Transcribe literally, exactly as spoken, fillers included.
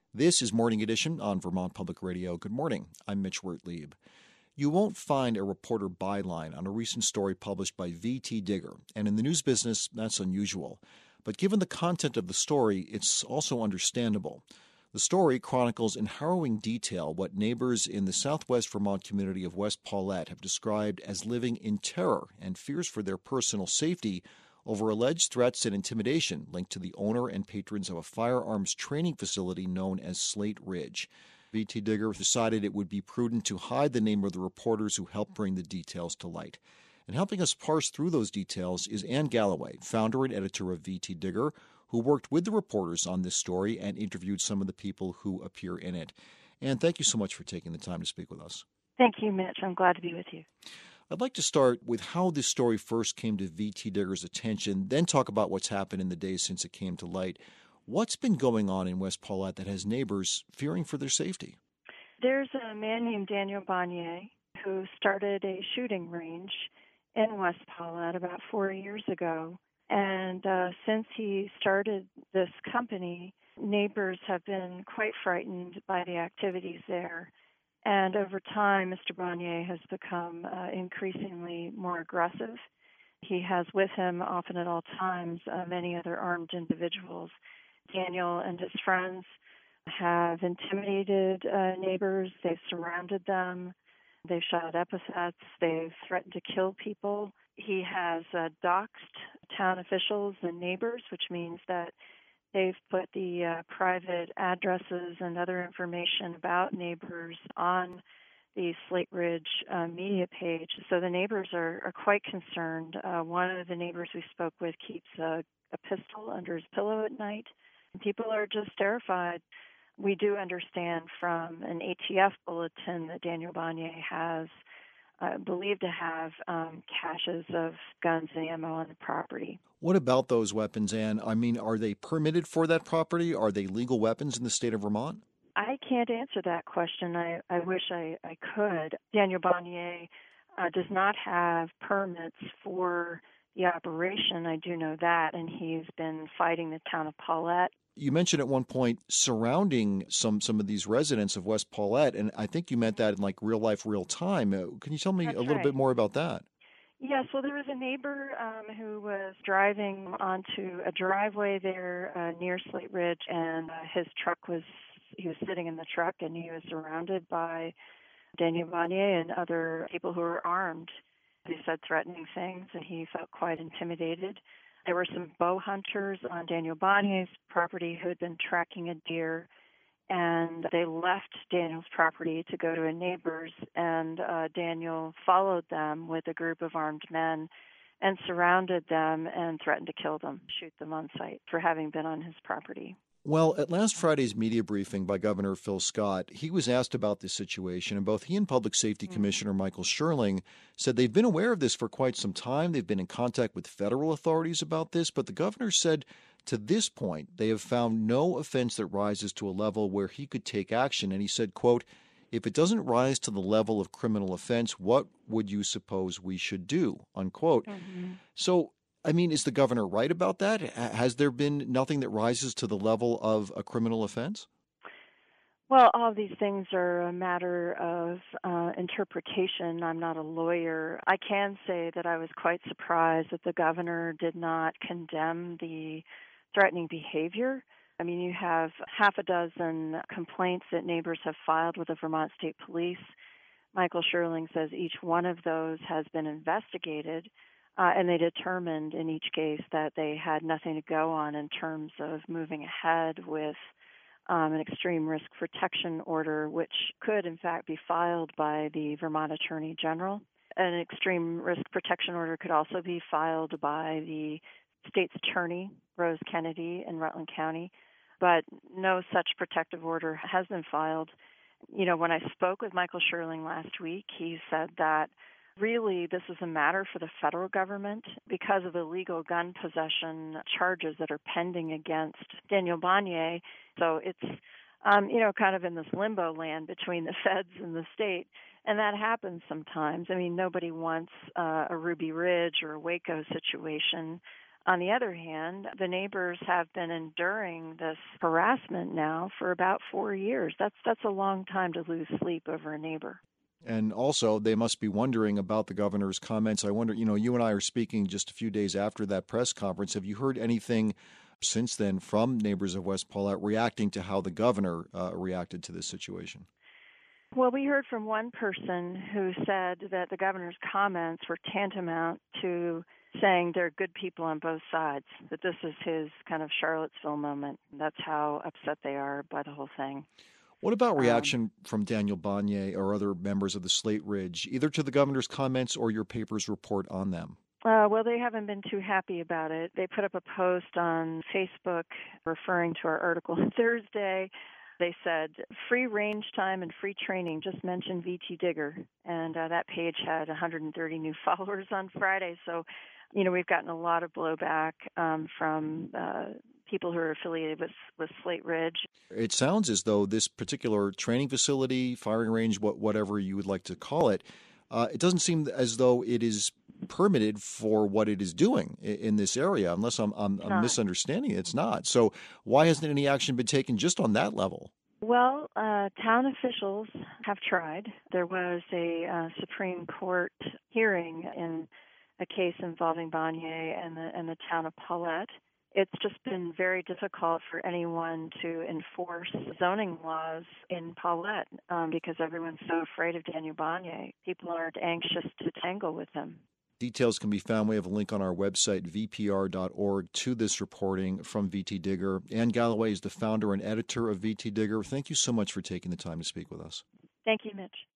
This is Morning Edition on Vermont Public Radio. Good morning. I'm Mitch Wertlieb. You won't find a reporter byline on a recent story published by V T Digger, and in the news business, that's unusual. But given the content of the story, it's also understandable. The story chronicles in harrowing detail what neighbors in the southwest Vermont community of West Paulet have described as living in terror and fears for their personal safety over alleged threats and intimidation linked to the owner and patrons of a firearms training facility known as Slate Ridge. V T Digger decided it would be prudent to hide the name of the reporters who helped bring the details to light. And helping us parse through those details is Anne Galloway, founder and editor of V T Digger, who worked with the reporters on this story and interviewed some of the people who appear in it. Anne, thank you so much for taking the time to speak with us. Thank you, Mitch. I'm glad to be with you. I'd like to start with how this story first came to V T Digger's attention, then talk about what's happened in the days since it came to light. What's been going on in West Paulet that has neighbors fearing for their safety? There's a man named Daniel Bonnier who started a shooting range in West Paulet about four years ago. And uh, since he started this company, neighbors have been quite frightened by the activities there. And over time, Mister Bonnier has become uh, increasingly more aggressive. He has with him, often at all times, uh, many other armed individuals. Daniel and his friends have intimidated uh, neighbors. They've surrounded them. They've shouted epithets. They've threatened to kill people. He has uh, doxed town officials and neighbors, which means that they've put the uh, private addresses and other information about neighbors on the Slate Ridge uh, media page. So the neighbors are, are quite concerned. Uh, one of the neighbors we spoke with keeps a, a pistol under his pillow at night. People are just terrified. We do understand from an A T F bulletin that Daniel Bonnier has Uh, believed to have um, caches of guns and ammo on the property. What about those weapons, Anne? I mean, are they permitted for that property? Are they legal weapons in the state of Vermont? I can't answer that question. I, I wish I, I could. Daniel Bonnier uh, does not have permits for the operation. I do know that, and he's been fighting the town of Paulet. You mentioned at one point surrounding some, some of these residents of West Paulet, and I think you meant that in like real life, real time. Uh, Can you tell me That's a little right. bit more about that? Yes, well, there was a neighbor um, who was driving onto a driveway there uh, near Slate Ridge, and uh, his truck was, he was sitting in the truck, and he was surrounded by Daniel Bonnier and other people who were armed. They said threatening things, and he felt quite intimidated. There were some bow hunters on Daniel Bonnier's property who had been tracking a deer, and they left Daniel's property to go to a neighbor's, and uh, Daniel followed them with a group of armed men and surrounded them and threatened to kill them, shoot them on sight for having been on his property. Well, at last Friday's media briefing by Governor Phil Scott, he was asked about this situation, and both he and Public Safety mm-hmm. Commissioner Michael Sherling said they've been aware of this for quite some time. They've been in contact with federal authorities about this, but the governor said to this point they have found no offense that rises to a level where he could take action. And he said, quote, "If it doesn't rise to the level of criminal offense, what would you suppose we should do?" Unquote. Mm-hmm. So, I mean, is the governor right about that? Has there been nothing that rises to the level of a criminal offense? Well, all of these things are a matter of uh, interpretation. I'm not a lawyer. I can say that I was quite surprised that the governor did not condemn the threatening behavior. I mean, you have half a dozen complaints that neighbors have filed with the Vermont State Police. Michael Sherling says each one of those has been investigated. Uh, and they determined in each case that they had nothing to go on in terms of moving ahead with um, an extreme risk protection order, which could, in fact, be filed by the Vermont Attorney General. An extreme risk protection order could also be filed by the state's attorney, Rose Kennedy, in Rutland County, but no such protective order has been filed. You know, when I spoke with Michael Sherling last week, he said that really, this is a matter for the federal government because of illegal gun possession charges that are pending against Daniel Bonnier. So it's, um, you know, kind of in this limbo land between the feds and the state. And that happens sometimes. I mean, nobody wants uh, a Ruby Ridge or a Waco situation. On the other hand, the neighbors have been enduring this harassment now for about four years. That's that's a long time to lose sleep over a neighbor. And also, they must be wondering about the governor's comments. I wonder, you know, you and I are speaking just a few days after that press conference. Have you heard anything since then from neighbors of West Paulette reacting to how the governor uh, reacted to this situation? Well, we heard from one person who said that the governor's comments were tantamount to saying there are good people on both sides, that this is his kind of Charlottesville moment. That's how upset they are by the whole thing. What about reaction um, from Daniel Bonnier or other members of the Slate Ridge, either to the governor's comments or your paper's report on them? Uh, well, they haven't been too happy about it. They put up a post on Facebook referring to our article on Thursday. They said, free range time and free training, just mention V T Digger. And uh, that page had one hundred thirty new followers on Friday. So, you know, we've gotten a lot of blowback um, from uh, people who are affiliated with, with Slate Ridge. It sounds as though this particular training facility, firing range, whatever you would like to call it, uh, it doesn't seem as though it is permitted for what it is doing in this area, unless I'm, I'm, I'm misunderstanding it. It's not. So why hasn't any action been taken just on that level? Well, uh, town officials have tried. There was a uh, Supreme Court hearing in a case involving Bonnier and the, and the town of Paulette. It's just been very difficult for anyone to enforce zoning laws in Paulette um, because everyone's so afraid of Daniel Bonnier. People aren't anxious to tangle with him. Details can be found. We have a link on our website, v p r dot org, to this reporting from V T Digger. Ann Galloway is the founder and editor of V T Digger. Thank you so much for taking the time to speak with us. Thank you, Mitch.